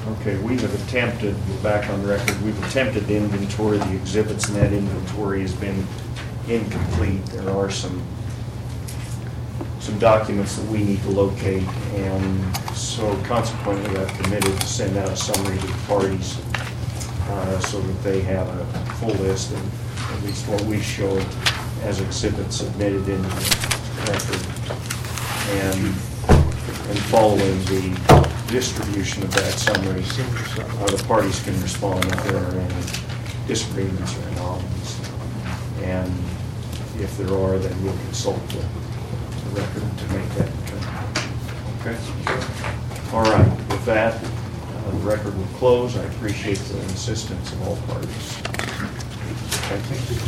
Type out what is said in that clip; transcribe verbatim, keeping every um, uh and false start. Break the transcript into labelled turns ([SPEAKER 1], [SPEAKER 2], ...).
[SPEAKER 1] Okay, we have attempted, we're back on record, we've attempted to inventory the exhibits, and that inventory has been incomplete. There are some, some documents that we need to locate, and so consequently I've committed to send out a summary to the parties uh, so that they have a full list of at least what we show as exhibits submitted into the record. And, and following the distribution of that summary, uh, the parties can respond if there are any disagreements or anomalies. And if there are, then we'll consult the, the record to make that determination. Okay? All right. With that, uh, the record will close. I appreciate the assistance of all parties. Thank you.